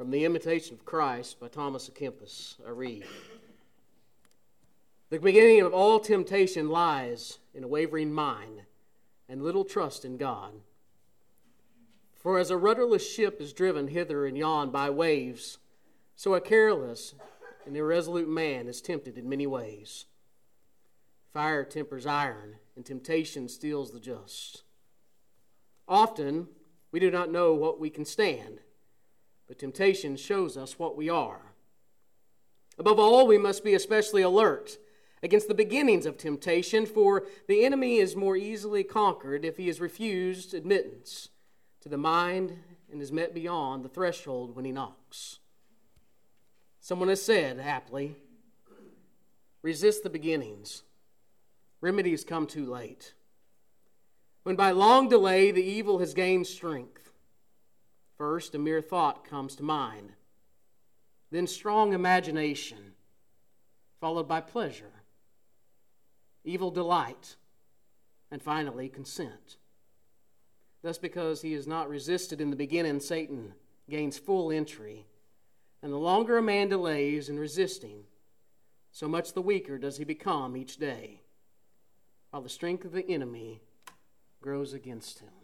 From The Imitation of Christ by Thomas à Kempis, I read. The beginning of all temptation lies in a wavering mind and little trust in God. For as a rudderless ship is driven hither and yon by waves, so a careless and irresolute man is tempted in many ways. Fire tempers iron, and temptation steals the just. Often we do not know what we can stand, but temptation shows us what we are. Above all, we must be especially alert against the beginnings of temptation, for the enemy is more easily conquered if he is refused admittance to the mind and is met beyond the threshold when he knocks. Someone has said, aptly, resist the beginnings. Remedies come too late. When by long delay the evil has gained strength, first, a mere thought comes to mind, then strong imagination, followed by pleasure, evil delight, and finally consent. Thus, because he is not resisted in the beginning, Satan gains full entry, and the longer a man delays in resisting, so much the weaker does he become each day, while the strength of the enemy grows against him.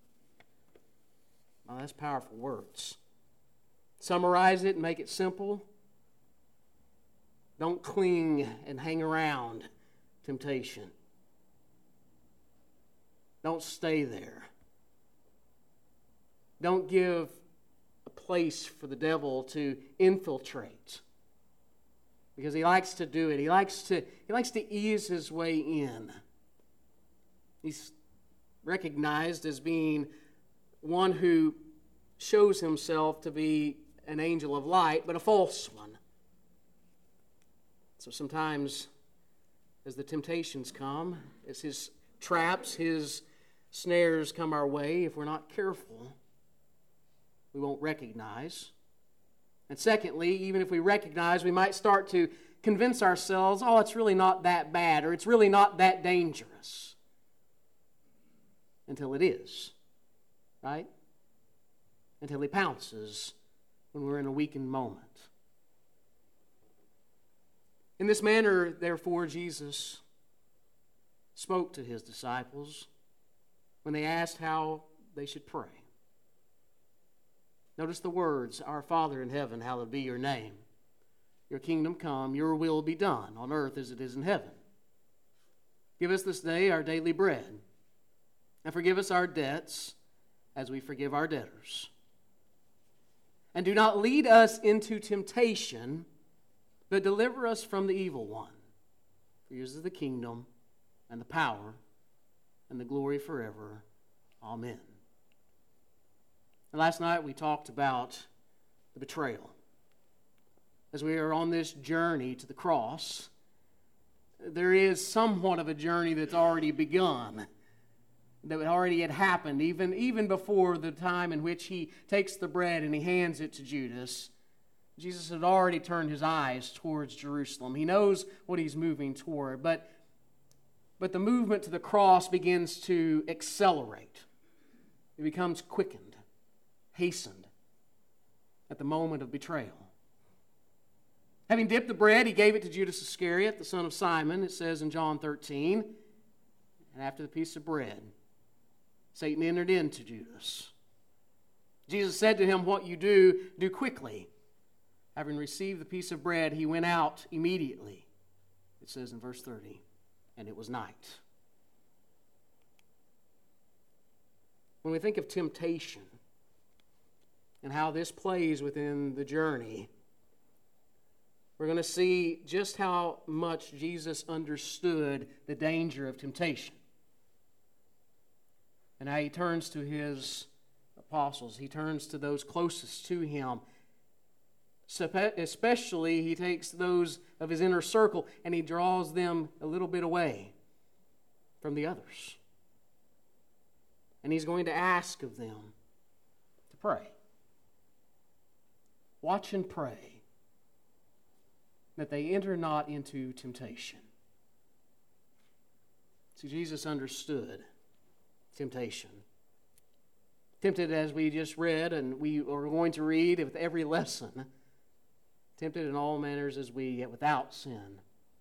Now, that's powerful words. Summarize it and make it simple. Don't cling and hang around temptation. Don't stay there. Don't give a place for the devil to infiltrate, because he likes to do it. He likes to ease his way in. He's recognized as being one who shows himself to be an angel of light, but a false one. So sometimes as the temptations come, as his traps, his snares come our way, if we're not careful, we won't recognize. And secondly, even if we recognize, we might start to convince ourselves, oh, it's really not that bad, or it's really not that dangerous, until it is, right? Until he pounces when we're in a weakened moment. In this manner, therefore, Jesus spoke to his disciples when they asked how they should pray. Notice the words, Our Father in heaven, hallowed be your name. Your kingdom come, your will be done, on earth as it is in heaven. Give us this day our daily bread, and forgive us our debts as we forgive our debtors. And do not lead us into temptation, but deliver us from the evil one. For yours is the kingdom, and the power, and the glory forever. Amen. And last night we talked about the betrayal. As we are on this journey to the cross, there is somewhat of a journey that's already begun, that already had happened, even before the time in which he takes the bread and he hands it to Judas. Jesus had already turned his eyes towards Jerusalem. He knows what he's moving toward, but the movement to the cross begins to accelerate. It becomes quickened, hastened at the moment of betrayal. Having dipped the bread, he gave it to Judas Iscariot, the son of Simon, it says in John 13. And after the piece of bread, Satan entered into Judas. Jesus said to him, what you do, do quickly. Having received the piece of bread, he went out immediately. It says in verse 30, and it was night. When we think of temptation and how this plays within the journey, we're going to see just how much Jesus understood the danger of temptation. And how he turns to his apostles. He turns to those closest to him. Especially, he takes those of his inner circle and he draws them a little bit away from the others. And he's going to ask of them to pray. Watch and pray that they enter not into temptation. See, Jesus understood temptation. Tempted, as we just read, and we are going to read with every lesson, tempted in all manners as we, yet without sin.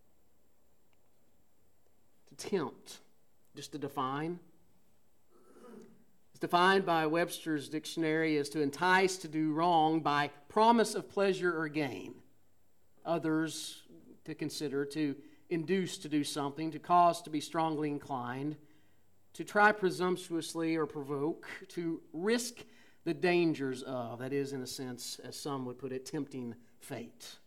To tempt, just to define. It's defined by Webster's dictionary as to entice to do wrong by promise of pleasure or gain. Others to consider, to induce to do something, to cause to be strongly inclined, to try presumptuously or provoke, to risk the dangers of, that is, in a sense, as some would put it, tempting fate.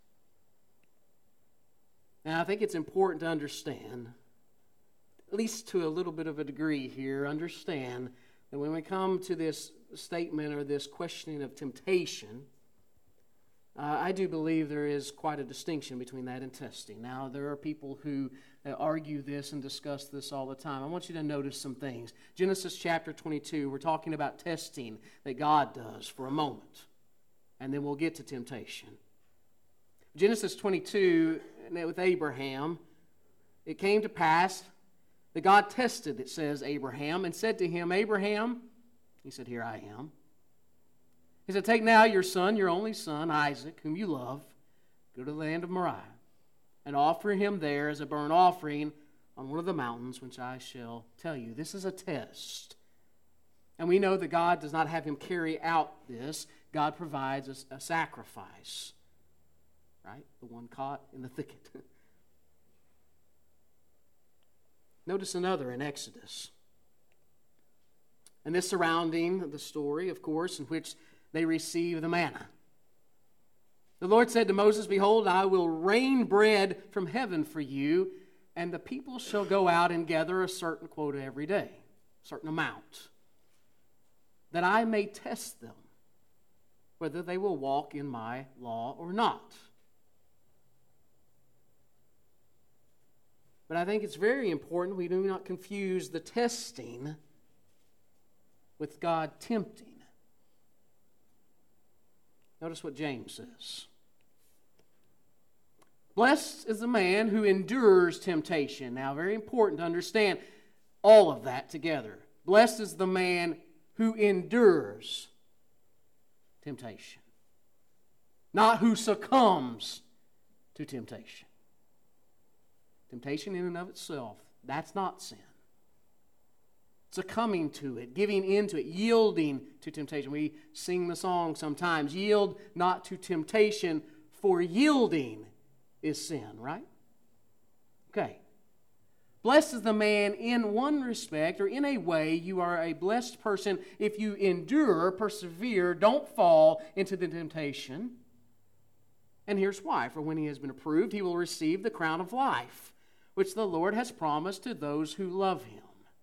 Now, I think it's important to understand, at least to a little bit of a degree here, understand that when we come to this statement or this questioning of temptation, I do believe there is quite a distinction between that and testing. Now, there are people who argue this and discuss this all the time. I want you to notice some things. Genesis chapter 22, we're talking about testing that God does for a moment, and then we'll get to temptation. Genesis 22, with Abraham, it came to pass that God tested, it says, Abraham, and said to him, Abraham, he said, here I am. He said, take now your son, your only son, Isaac, whom you love, go to the land of Moriah, and offer him there as a burnt offering on one of the mountains which I shall tell you. This is a test. And we know that God does not have him carry out this. God provides a sacrifice. Right? The one caught in the thicket. Notice another in Exodus. And this surrounding the story, of course, in which they receive the manna. The Lord said to Moses, behold, I will rain bread from heaven for you, and the people shall go out and gather a certain quota every day, a certain amount, that I may test them, whether they will walk in my law or not. But I think it's very important we do not confuse the testing with God tempting. Notice what James says. Blessed is the man who endures temptation. Now, very important to understand all of that together. Blessed is the man who endures temptation, not who succumbs to temptation. Temptation in and of itself, that's not sin. Succumbing to it, giving into it, yielding to temptation. We sing the song sometimes, yield not to temptation, for yielding is sin, right? Okay. Blessed is the man in one respect, or in a way, you are a blessed person if you endure, persevere, don't fall into the temptation. And here's why. For when he has been approved, he will receive the crown of life, which the Lord has promised to those who love him.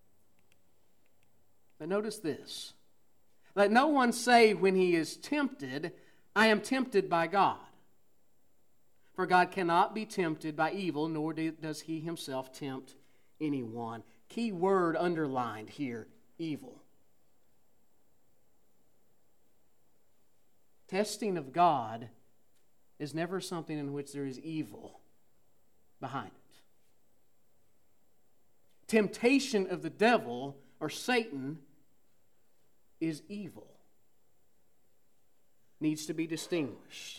But notice this. Let no one say when he is tempted, I am tempted by God. For God cannot be tempted by evil, nor does he himself tempt anyone. Key word underlined here, evil. Testing of God is never something in which there is evil behind it. Temptation of the devil or Satan is evil. Needs to be distinguished.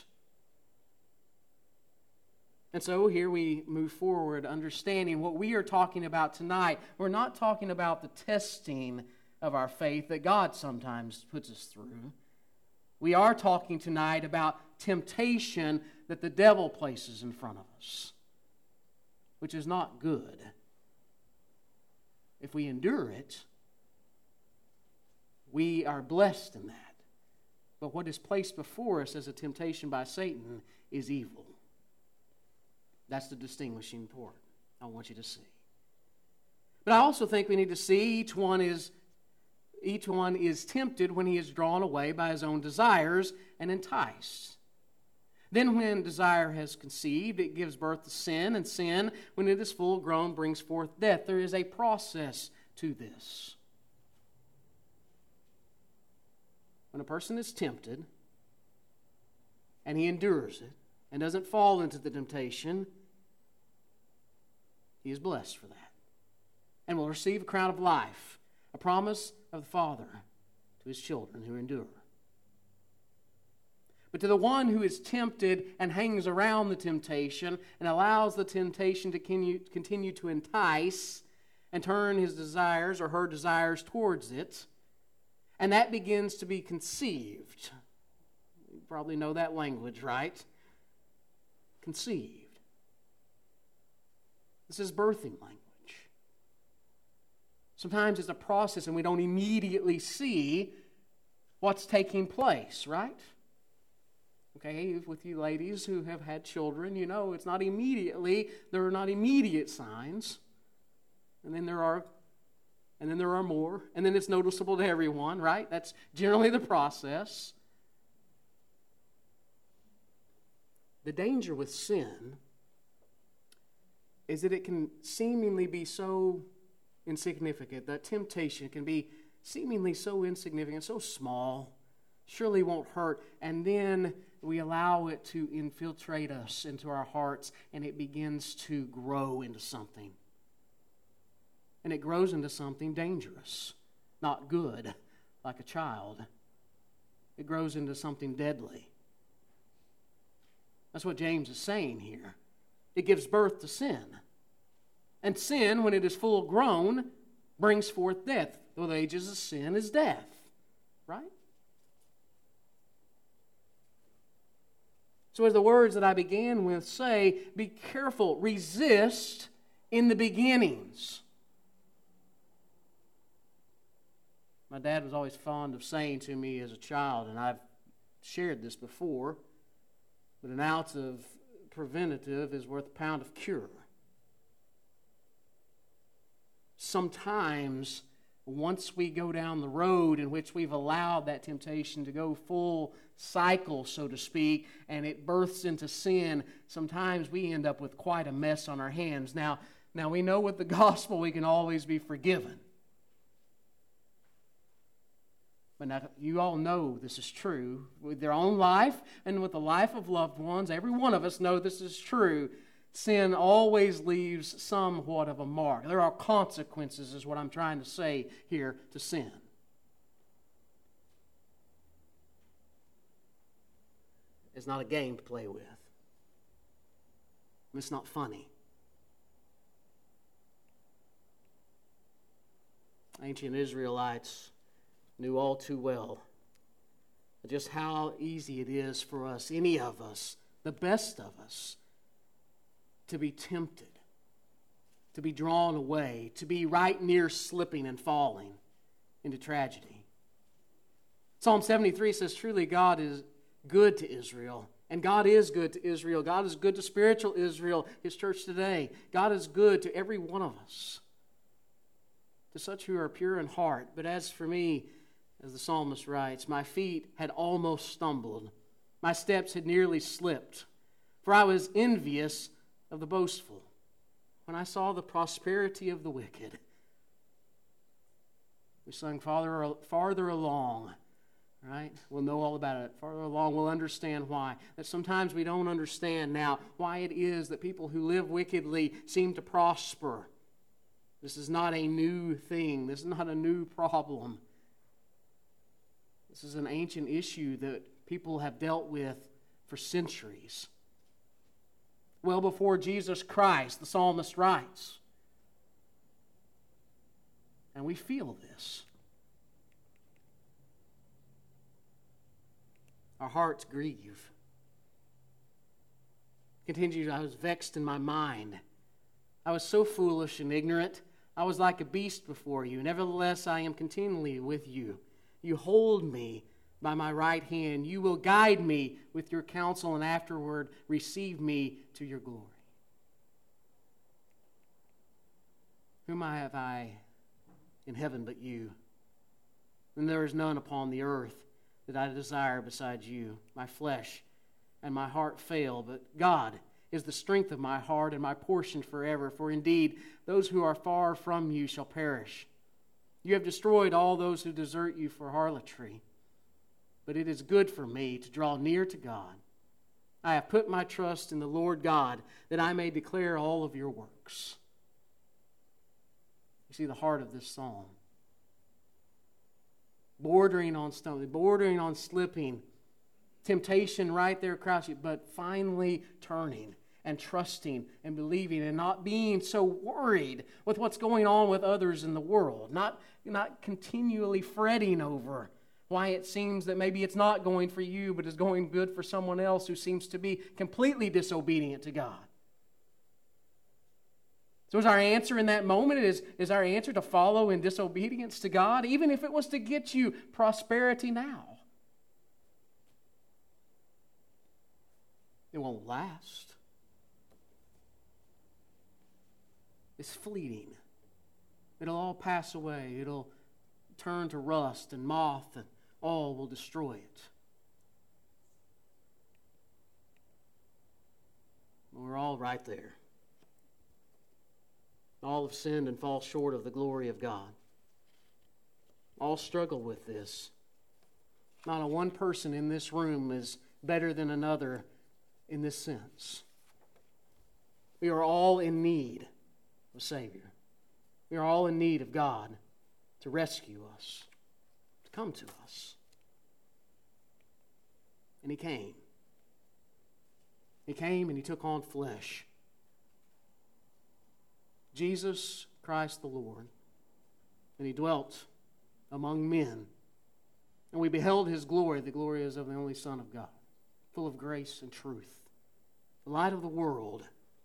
And so here we move forward understanding what we are talking about tonight. We're not talking about the testing of our faith that God sometimes puts us through. We are talking tonight about temptation that the devil places in front of us, which is not good. If we endure it, we are blessed in that. But what is placed before us as a temptation by Satan is evil. That's the distinguishing part I want you to see. But I also think we need to see each one is tempted when he is drawn away by his own desires and enticed. Then when desire has conceived, it gives birth to sin, and sin, when it is full grown, brings forth death. There is a process to this. When a person is tempted, and he endures it, and doesn't fall into the temptation, he is blessed for that. And will receive a crown of life, a promise of the Father to to his children who endure. But to the one who is tempted and hangs around the temptation and allows the temptation to continue to entice and turn his desires or her desires towards it, and that begins to be conceived. You probably know that language, right? Conceived. This is birthing language. Sometimes it's a process and we don't immediately see what's taking place, right? Okay, with you ladies who have had children, you know it's not immediately, there are not immediate signs. And then there are more, and then it's noticeable to everyone, right? That's generally the process. The danger with sin is that it can seemingly be so insignificant. That temptation can be seemingly so insignificant, so small, surely won't hurt, and then we allow it to infiltrate us into our hearts, and it begins to grow into something. And it grows into something dangerous, not good, like a child. It grows into something deadly. That's what James is saying here. It gives birth to sin. And sin, when it is full grown, brings forth death. The wages of sin is death. Right? So as the words that I began with say, be careful, resist in the beginnings. My dad was always fond of saying to me as a child, and I've shared this before, but an ounce of preventative is worth a pound of cure. Sometimes, once we go down the road in which we've allowed that temptation to go full cycle, so to speak, and it births into sin, sometimes we end up with quite a mess on our hands. Now we know with the gospel we can always be forgiven. But now, you all know this is true. With their own life and with the life of loved ones, every one of us know this is true. Sin always leaves somewhat of a mark. There are consequences, is what I'm trying to say here, to sin. It's not a game to play with. It's not funny. Ancient Israelites knew all too well just how easy it is for us, any of us, the best of us, to be tempted, to be drawn away, to be right near slipping and falling into tragedy. Psalm 73 says, truly God is good to Israel, and God is good to Israel. God is good to spiritual Israel, His church today. God is good to every one of us, to such who are pure in heart. But as for me, as the psalmist writes, my feet had almost stumbled. My steps had nearly slipped. For I was envious of the boastful when I saw the prosperity of the wicked. We sung farther along, right? We'll know all about it. Farther along, we'll understand why. That sometimes we don't understand now why it is that people who live wickedly seem to prosper. This is not a new thing. This is not a new problem. This is an ancient issue that people have dealt with for centuries. Well before Jesus Christ, the psalmist writes. And we feel this. Our hearts grieve. Continues, I was vexed in my mind. I was so foolish and ignorant. I was like a beast before you. Nevertheless, I am continually with you. You hold me by my right hand. You will guide me with your counsel, and afterward receive me to your glory. Whom have I in heaven but you? And there is none upon the earth that I desire besides you. My flesh and my heart fail, but God is the strength of my heart and my portion forever. For indeed, those who are far from you shall perish. You have destroyed all those who desert you for harlotry. But it is good for me to draw near to God. I have put my trust in the Lord God, that I may declare all of your works. You see the heart of this psalm. bordering on stumbling, bordering on slipping, temptation right there crouching, but finally turning and trusting and believing and not being so worried with what's going on with others in the world, not continually fretting over why it seems that maybe it's not going for you, but is going good for someone else who seems to be completely disobedient to God. So is our answer in that moment, is our answer to follow in disobedience to God, even if it was to get you prosperity now? It won't last. It's fleeting. It'll all pass away. It'll turn to rust and moth, and all will destroy it. We're all right there. All have sinned and fall short of the glory of God. All struggle with this. Not a one person in this room is better than another in this sense. We are all in need of a Savior. We are all in need of God to rescue us, to come to us. And He came. He came and He took on flesh. Jesus Christ the Lord. And He dwelt among men. And we beheld His glory. The glory is of the only Son of God, full of grace and truth, the light of the world.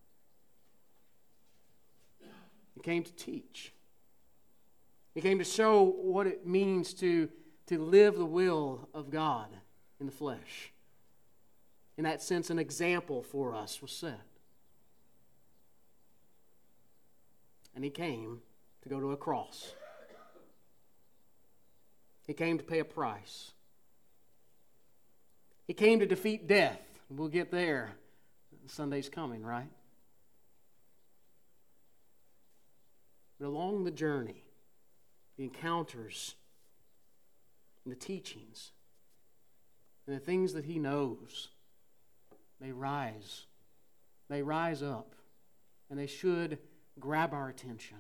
He came to teach. He came to show what it means to live the will of God in the flesh. In that sense, an example for us was set. And He came to go to a cross. He came to pay a price. He came to defeat death. We'll get there. Sunday's coming, right? But along the journey, the encounters, and the teachings, and the things that He knows, they rise. They rise up, and they should grab our attention.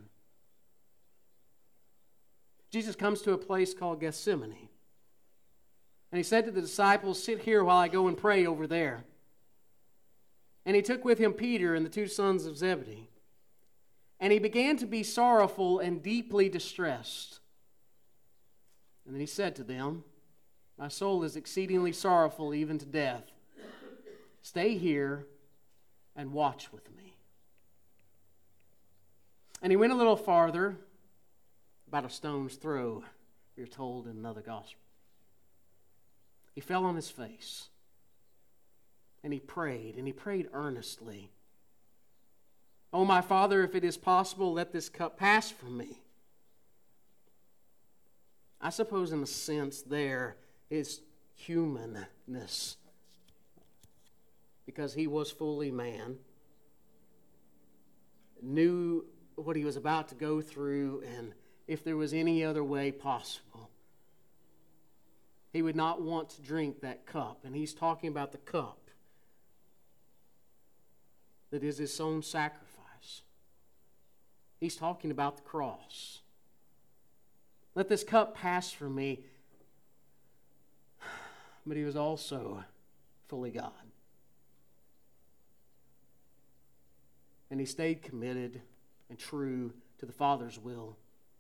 Jesus comes to a place called Gethsemane. And He said to the disciples, "Sit here while I go and pray over there." And He took with Him Peter and the two sons of Zebedee. And He began to be sorrowful and deeply distressed. And then He said to them, "My soul is exceedingly sorrowful, even to death. Stay here and watch with me." And He went a little farther, about a stone's throw, we're told in another gospel. He fell on His face, and He prayed earnestly. "Oh, my Father, if it is possible, let this cup pass from me." I suppose in a sense there is humanness, because He was fully man, knew what He was about to go through, and if there was any other way possible, He would not want to drink that cup. And He's talking about the cup that is His own sacrifice. He's talking about the cross. Let this cup pass from me. But He was also fully God. And He stayed committed and true to the Father's will.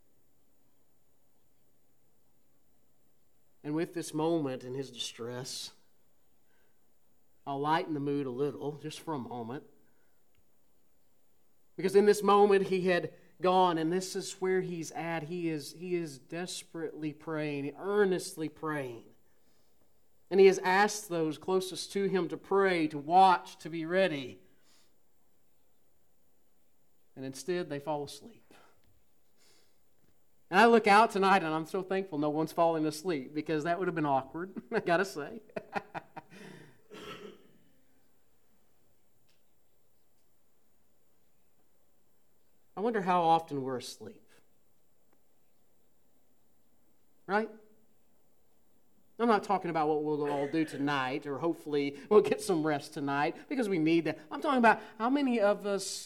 And with this moment in His distress, I'll lighten the mood a little, just for a moment. Because in this moment He had gone, and this is where He's at. He is desperately praying, earnestly praying. And He has asked those closest to Him to pray, to watch, to be ready. And instead they fall asleep. And I look out tonight and I'm so thankful no one's falling asleep, because that would have been awkward, I gotta say. I wonder how often we're asleep. Right? I'm not talking about what we'll all do tonight, or hopefully we'll get some rest tonight, because we need that. I'm talking about how many of us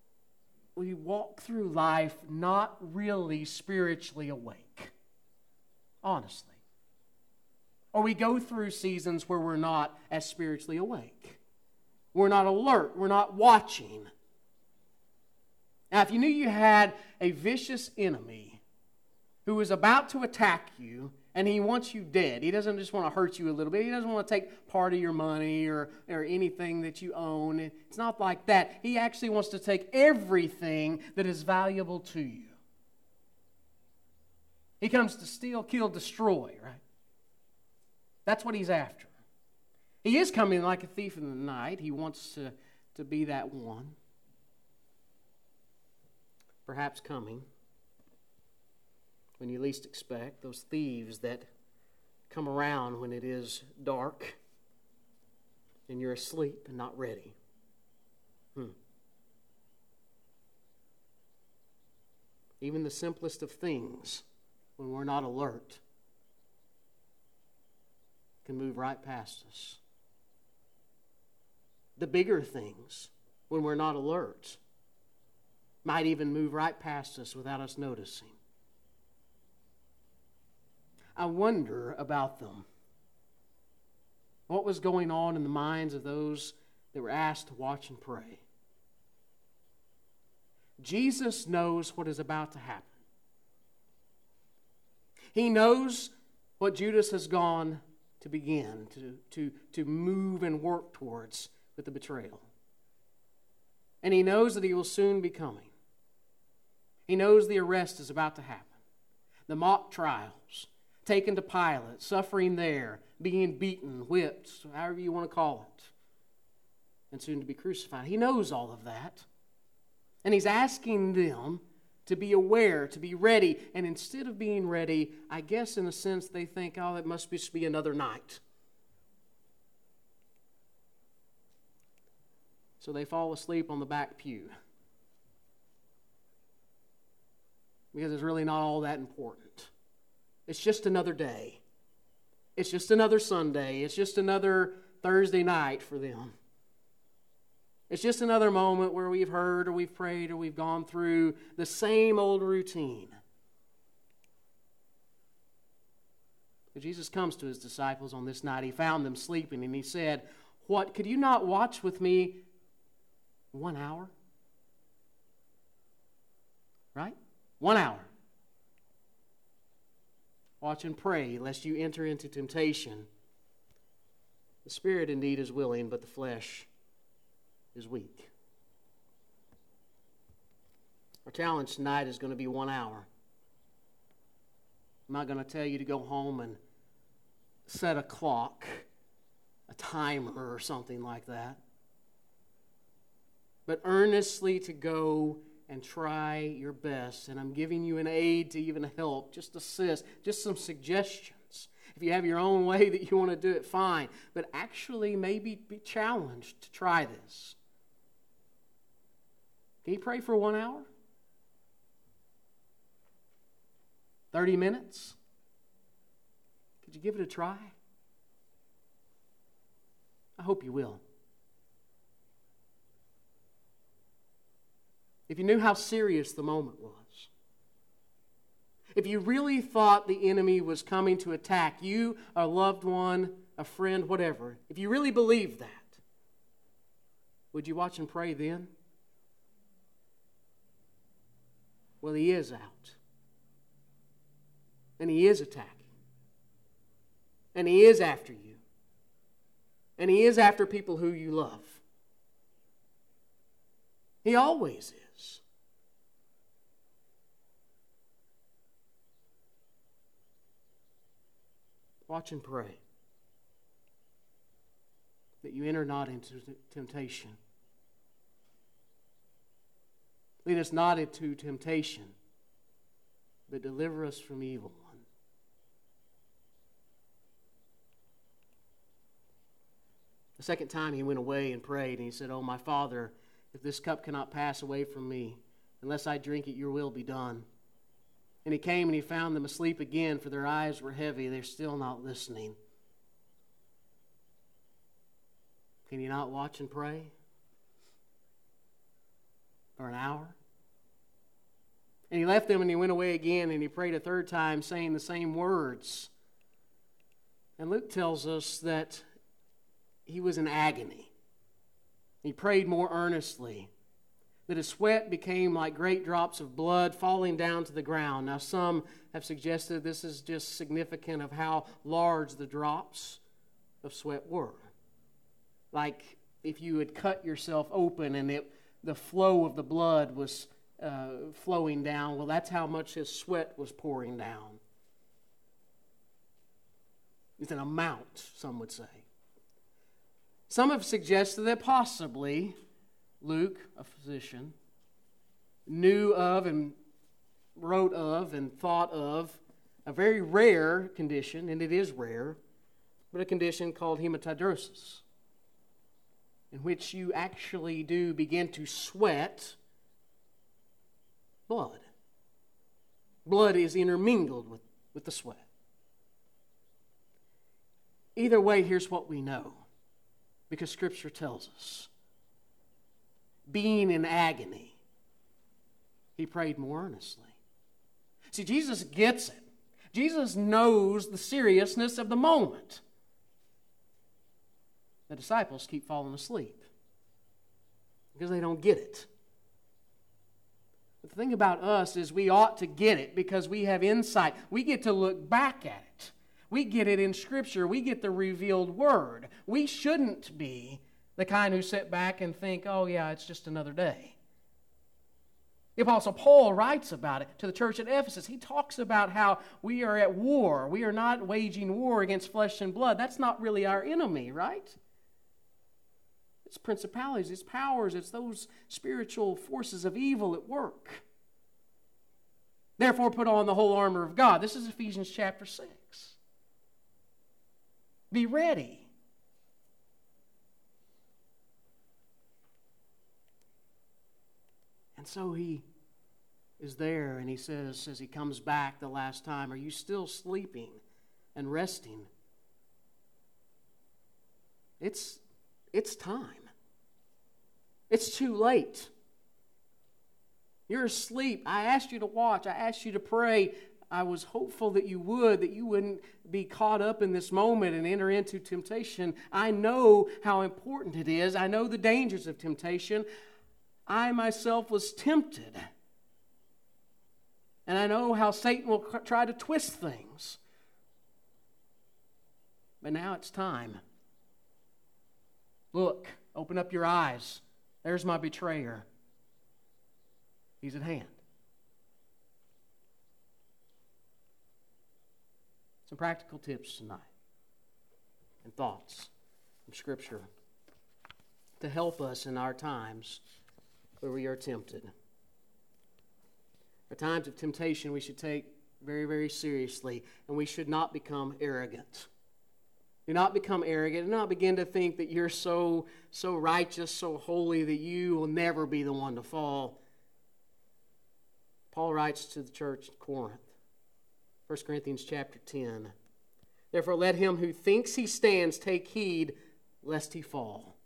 we walk through life not really spiritually awake. honestly. Or we go through seasons where we're not as spiritually awake. We're not alert. We're not watching. Now, if you knew you had a vicious enemy who is about to attack you, and he wants you dead. He doesn't just want to hurt you a little bit. He doesn't want to take part of your money or anything that you own. It's not like that. He actually wants to take everything that is valuable to you. He comes to steal, kill, destroy, right? That's what he's after. He is coming like a thief in the night. He wants to be that one. Perhaps coming when you least expect, those thieves that come around when it is dark and you're asleep and not ready. Even the simplest of things, when we're not alert, can move right past us. The bigger things, when we're not alert, might even move right past us without us noticing. I wonder about them. What was going on in the minds of those that were asked to watch and pray? Jesus knows what is about to happen. He knows what Judas has gone to begin, to move and work towards with the betrayal. And he knows that he will soon be coming. He knows the arrest is about to happen. The mock trials, taken to Pilate, suffering there, being beaten, whipped, however you want to call it, and soon to be crucified. He knows all of that. And he's asking them to be aware, to be ready. And instead of being ready, I guess in a sense they think, oh, it must just be another night. So they fall asleep on the back pew. Because it's really not all that important. It's just another day. It's just another Sunday. It's just another Thursday night for them. It's just another moment where we've heard or we've prayed or we've gone through the same old routine. But Jesus comes to his disciples on this night. He found them sleeping and he said, "What, could you not watch with me 1 hour?" Right? 1 hour. Watch and pray, lest you enter into temptation. The spirit indeed is willing, but the flesh is weak. Our challenge tonight is going to be 1 hour. I'm not going to tell you to go home and set a clock, a timer or something like that. But earnestly to go and try your best. And I'm giving you an aid to even help, just assist, just some suggestions. If you have your own way that you want to do it, fine. But actually maybe be challenged to try this. Can you pray for 1 hour? 30 minutes? Could you give it a try? I hope you will. If you knew how serious the moment was, if you really thought the enemy was coming to attack you, a loved one, a friend, whatever, if you really believed that, would you watch and pray then? Well, he is out. And he is attacking. And he is after you. And he is after people who you love. He always is. Watch and pray that you enter not into temptation. Lead us not into temptation, but deliver us from evil one. The second time he went away and prayed, and he said, "Oh, my Father, if this cup cannot pass away from me, unless I drink it, your will be done." And he came and he found them asleep again, for their eyes were heavy. They're still not listening. Can you not watch and pray for an hour? And he left them and he went away again and he prayed a third time, saying the same words. And Luke tells us that he was in agony. He prayed more earnestly, that his sweat became like great drops of blood falling down to the ground. Now, some have suggested this is just significant of how large the drops of sweat were. Like if you had cut yourself open and the flow of the blood was flowing down, well, that's how much his sweat was pouring down. It's an amount, some would say. Some have suggested that possibly Luke, a physician, knew of and wrote of and thought of a very rare condition, and it is rare, but a condition called hematidrosis, in which you actually do begin to sweat blood. Blood is intermingled with the sweat. Either way, here's what we know, because Scripture tells us. Being in agony, he prayed more earnestly. See, Jesus gets it. Jesus knows the seriousness of the moment. The disciples keep falling asleep because they don't get it. But the thing about us is we ought to get it because we have insight. We get to look back at it. We get it in Scripture. We get the revealed Word. We shouldn't be the kind who sit back and think, oh yeah, it's just another day. The Apostle Paul writes about it to the church at Ephesus. He talks about how we are at war. We are not waging war against flesh and blood. That's not really our enemy, right? It's principalities, it's powers, it's those spiritual forces of evil at work. Therefore, put on the whole armor of God. This is Ephesians chapter 6. Be ready. And so he is there and he says, as he comes back the last time, are you still sleeping and resting? It's time. It's too late. You're asleep. I asked you to watch. I asked you to pray. I was hopeful that you wouldn't be caught up in this moment and enter into temptation. I know how important it is. I know the dangers of temptation. I myself was tempted. And I know how Satan will try to twist things. But now it's time. Look, open up your eyes. There's my betrayer. He's at hand. Some practical tips tonight and thoughts from Scripture to help us in our times where we are tempted. Our times of temptation we should take very, very seriously, and we should not become arrogant. Do not become arrogant. Do not begin to think that you're so righteous, so holy that you will never be the one to fall. Paul writes to the church at Corinth, 1 Corinthians chapter 10. Therefore, let him who thinks he stands take heed lest he fall.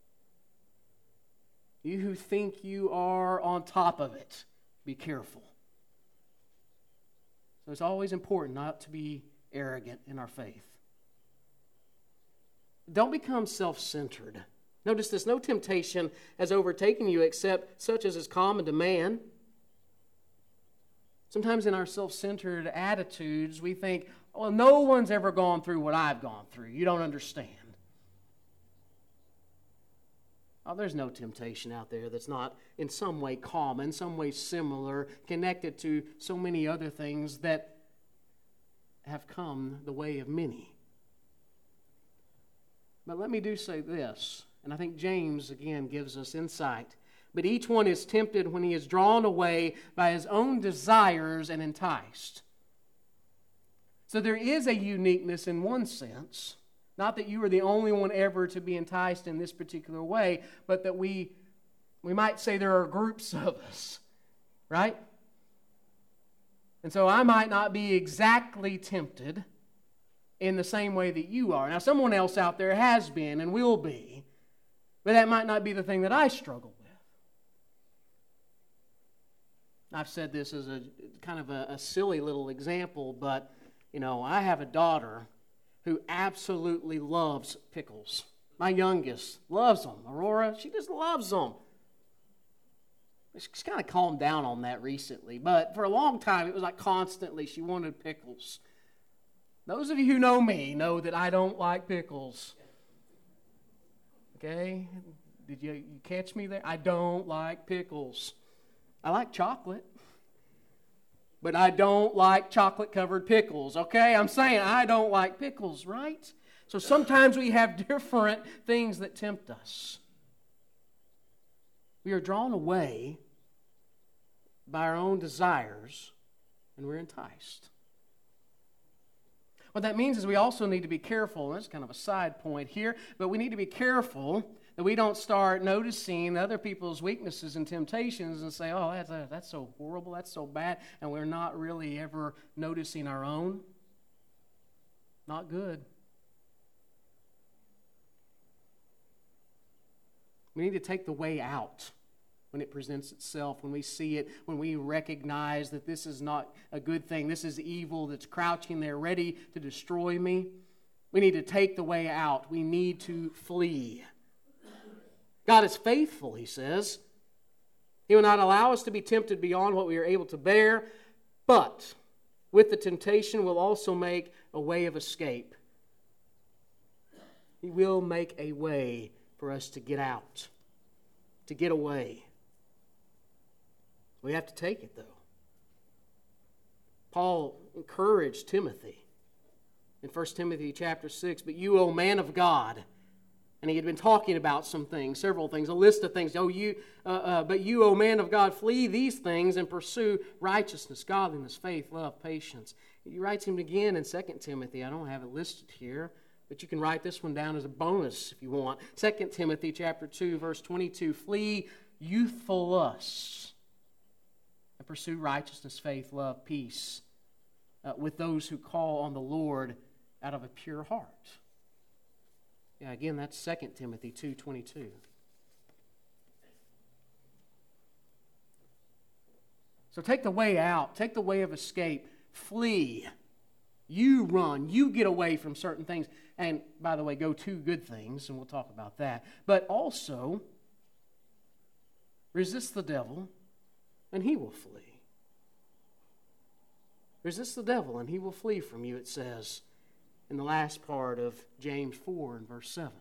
You who think you are on top of it, be careful. So it's always important not to be arrogant in our faith. Don't become self-centered. Notice this, no temptation has overtaken you except such as is common to man. Sometimes in our self-centered attitudes, we think, well, no one's ever gone through what I've gone through. You don't understand. Oh, there's no temptation out there that's not in some way common, some way similar, connected to so many other things that have come the way of many. But let me do say this, and I think James again gives us insight. But each one is tempted when he is drawn away by his own desires and enticed. So there is a uniqueness in one sense. Not that you are the only one ever to be enticed in this particular way, but that we might say there are groups of us, right? And so I might not be exactly tempted in the same way that you are. Now, someone else out there has been and will be, but that might not be the thing that I struggle with. I've said this as a kind of a silly little example, but, I have a daughter who absolutely loves pickles. My youngest loves them. Aurora, she just loves them. She's kind of calmed down on that recently, but for a long time, it was like constantly she wanted pickles. Those of you who know me know that I don't like pickles. Okay? Did you catch me there? I don't like pickles. I like chocolate, but I don't like chocolate-covered pickles, okay? I'm saying I don't like pickles, right? So sometimes we have different things that tempt us. We are drawn away by our own desires, and we're enticed. What that means is we also need to be careful, and that's kind of a side point here, but we need to be careful that we don't start noticing other people's weaknesses and temptations and say, oh, that's so horrible, that's so bad, and we're not really ever noticing our own. Not good. We need to take the way out when it presents itself, when we see it, when we recognize that this is not a good thing, this is evil that's crouching there ready to destroy me. We need to take the way out. We need to flee. God is faithful, he says. He will not allow us to be tempted beyond what we are able to bear, but with the temptation will also make a way of escape. He will make a way for us to get out, to get away. We have to take it, though. Paul encouraged Timothy in 1 Timothy chapter 6, but you, O man of God, and he had been talking about some things, several things, a list of things. But you, O man of God, flee these things and pursue righteousness, godliness, faith, love, patience. He writes him again in 2 Timothy. I don't have it listed here, but you can write this one down as a bonus if you want. 2 Timothy chapter 2, verse 22, flee youthful lusts and pursue righteousness, faith, love, peace with those who call on the Lord out of a pure heart. Yeah, again, that's 2 Timothy 2:22. So take the way out. Take the way of escape. Flee. You run. You get away from certain things. And, by the way, go to good things, and we'll talk about that. But also, resist the devil, and he will flee. Resist the devil, and he will flee from you, it says in the last part of James 4 and verse 7.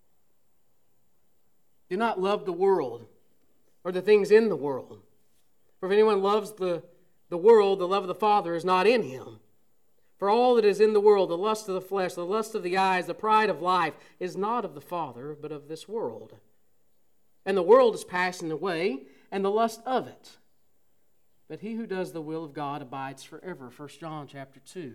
Do not love the world or the things in the world. For if anyone loves the world, the love of the Father is not in him. For all that is in the world, the lust of the flesh, the lust of the eyes, the pride of life, is not of the Father, but of this world. And the world is passing away, and the lust of it. But he who does the will of God abides forever. 1 John chapter 2.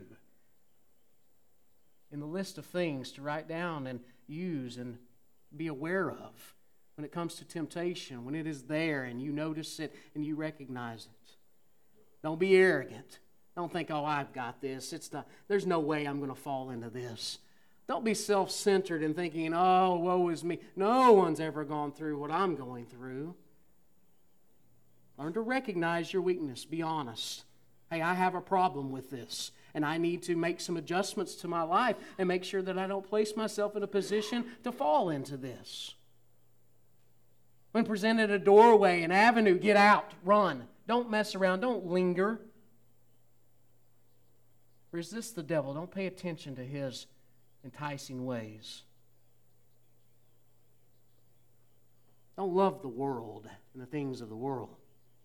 In the list of things to write down and use and be aware of when it comes to temptation, when it is there and you notice it and you recognize it. Don't be arrogant. Don't think, oh, I've got this. There's no way I'm going to fall into this. Don't be self-centered and thinking, oh, woe is me. No one's ever gone through what I'm going through. Learn to recognize your weakness. Be honest. Hey, I have a problem with this, and I need to make some adjustments to my life and make sure that I don't place myself in a position to fall into this. When presented a doorway, an avenue, get out, run. Don't mess around. Don't linger. Resist the devil. Don't pay attention to his enticing ways. Don't love the world and the things of the world.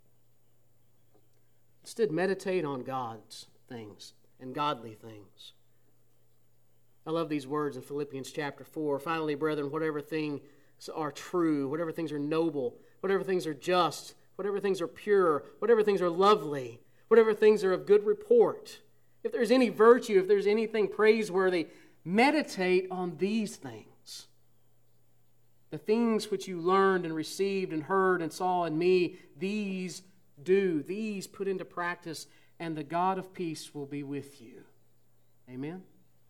Instead, meditate on God's things and godly things. I love these words in Philippians chapter 4. Finally, brethren, whatever things are true, whatever things are noble, whatever things are just, whatever things are pure, whatever things are lovely, whatever things are of good report, if there's any virtue, if there's anything praiseworthy, meditate on these things. The things which you learned and received and heard and saw in me, these do, these put into practice, and the God of peace will be with you. Amen?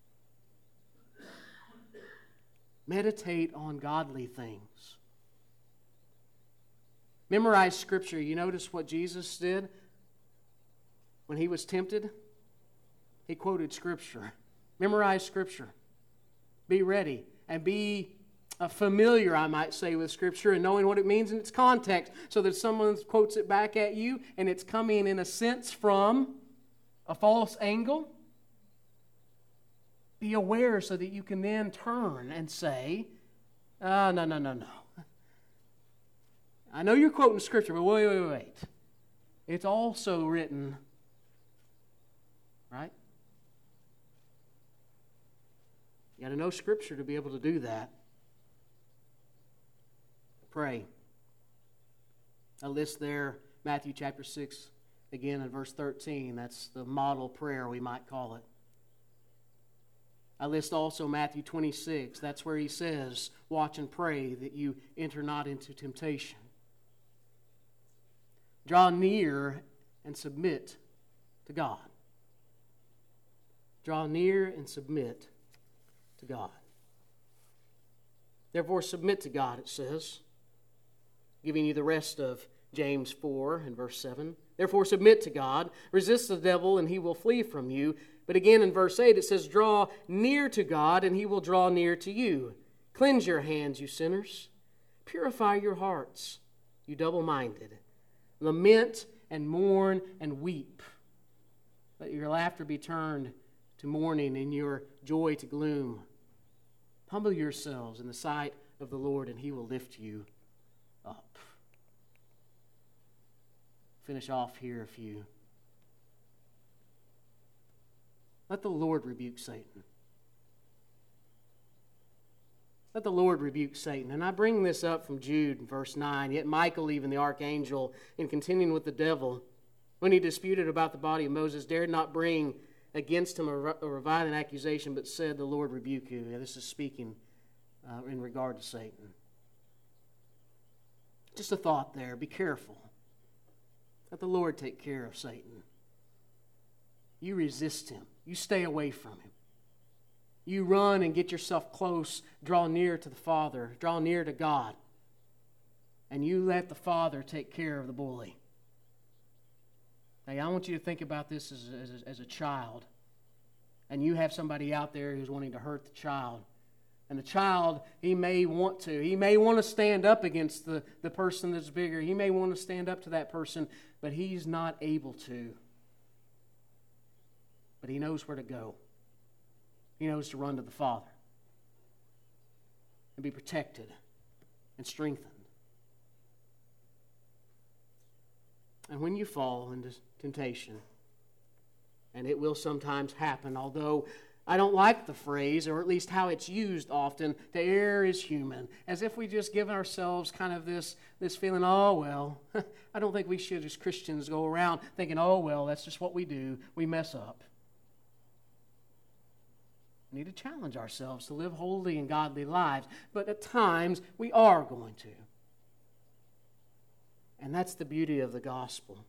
Meditate on godly things. Memorize Scripture. You notice what Jesus did? when he was tempted, he quoted Scripture. Memorize Scripture. Be ready and be familiar, I might say, with Scripture and knowing what it means in its context so that someone quotes it back at you and it's coming in a sense from a false angle. Be aware so that you can then turn and say, no. I know you're quoting Scripture, but wait. It's also written, right? You got to know Scripture to be able to do that. Pray. I list there Matthew chapter 6, again in verse 13. That's the model prayer, we might call it. I list also Matthew 26. That's where he says, watch and pray that you enter not into temptation. Draw near and submit to God. Draw near and submit to God. Therefore, submit to God, it says, giving you the rest of James 4 and verse 7. Therefore, submit to God. Resist the devil, and he will flee from you. But again in verse 8 it says, draw near to God, and he will draw near to you. Cleanse your hands, you sinners. Purify your hearts, you double-minded. Lament and mourn and weep. Let your laughter be turned to mourning and your joy to gloom. Humble yourselves in the sight of the Lord, and he will lift you up. Finish off here a few. Let the Lord rebuke Satan. Let the Lord rebuke Satan. And I bring this up from Jude, verse 9. Yet Michael, even the archangel, in contending with the devil, when he disputed about the body of Moses, dared not bring against him a reviling accusation, but said, the Lord rebuke you. This is speaking in regard to Satan. Just a thought there. Be careful. Let the Lord take care of Satan. You resist him. You stay away from him. You run and get yourself close, draw near to the Father, draw near to God, and you let the Father take care of the bully. Now, I want you to think about this as a child, and you have somebody out there who's wanting to hurt the child. And the child, he may want to stand up against the person that's bigger. He may want to stand up to that person, but he's not able to. But he knows where to go. He knows to run to the Father and be protected and strengthened. And when you fall into temptation, and it will sometimes happen, although I don't like the phrase, or at least how it's used often, to err is human, as if we just give ourselves kind of this feeling, oh, well, I don't think we should as Christians go around thinking, oh, well, that's just what we do. We mess up. We need to challenge ourselves to live holy and godly lives, but at times we are going to. And that's the beauty of the gospel.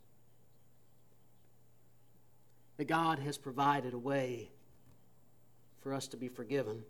That God has provided a way for us to be forgiven.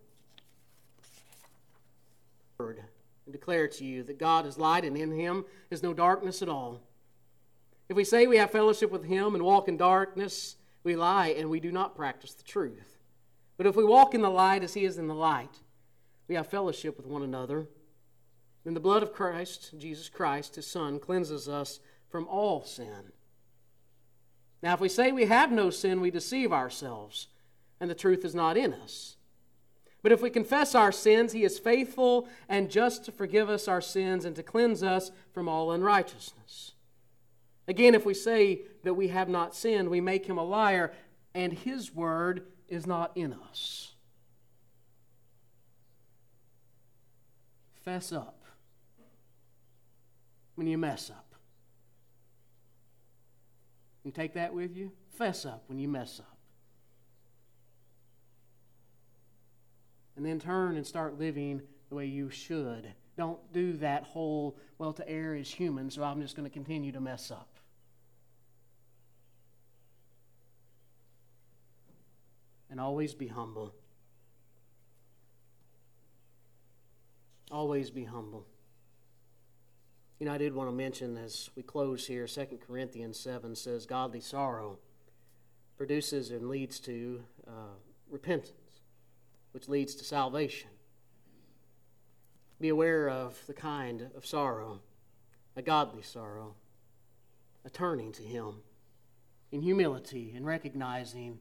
And declare to you that God is light and in him is no darkness at all. If we say we have fellowship with him and walk in darkness, we lie and we do not practice the truth. But if we walk in the light as he is in the light, we have fellowship with one another. And the blood of Christ, Jesus Christ, his Son, cleanses us from all sin. Now, if we say we have no sin, we deceive ourselves, and the truth is not in us. But if we confess our sins, he is faithful and just to forgive us our sins and to cleanse us from all unrighteousness. Again, if we say that we have not sinned, we make him a liar, and his word is not in us. Fess up when you mess up. You take that with you? Fess up when you mess up. And then turn and start living the way you should. Don't do that whole, well, to err is human, so I'm just going to continue to mess up. And always be humble. Always be humble. You know, I did want to mention as we close here, 2 Corinthians 7 says, godly sorrow produces and leads to repentance, which leads to salvation. Be aware of the kind of sorrow, a godly sorrow, a turning to Him in humility and recognizing,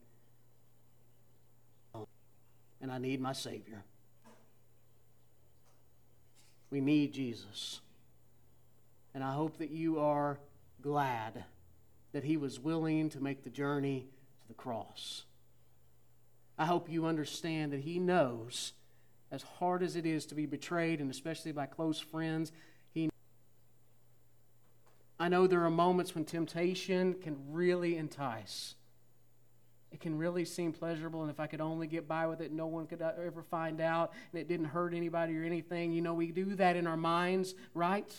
and I need my Savior. We need Jesus. And I hope that you are glad that He was willing to make the journey to the cross. I hope you understand that He knows, as hard as it is to be betrayed, and especially by close friends, I know there are moments when temptation can really entice. It can really seem pleasurable, and if I could only get by with it, no one could ever find out, and it didn't hurt anybody or anything. You know, we do that in our minds, right?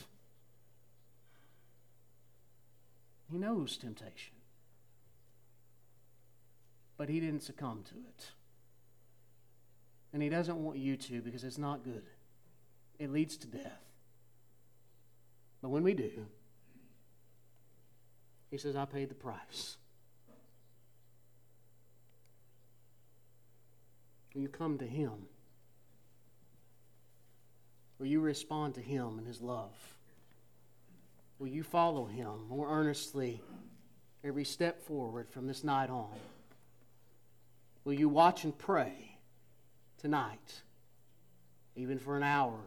He knows temptation. But He didn't succumb to it. And He doesn't want you to, because it's not good. It leads to death. But when we do, He says, I paid the price. Will you come to Him? Will you respond to Him and His love? Will you follow Him more earnestly every step forward from this night on? Will you watch and pray tonight, even for an hour,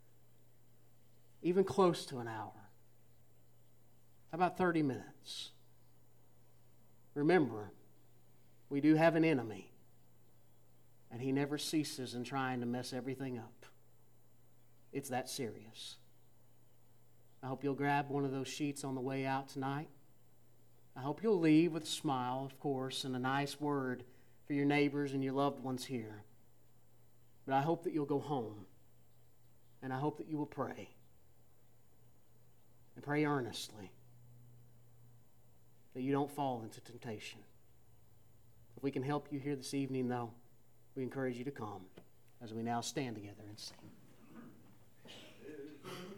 even close to an hour? How about 30 minutes? Remember, we do have an enemy, and he never ceases in trying to mess everything up. It's that serious. I hope you'll grab one of those sheets on the way out tonight. I hope you'll leave with a smile, of course, and a nice word for your neighbors and your loved ones here. But I hope that you'll go home, and I hope that you will pray, and pray earnestly, that you don't fall into temptation. If we can help you here this evening, though, we encourage you to come as we now stand together and sing.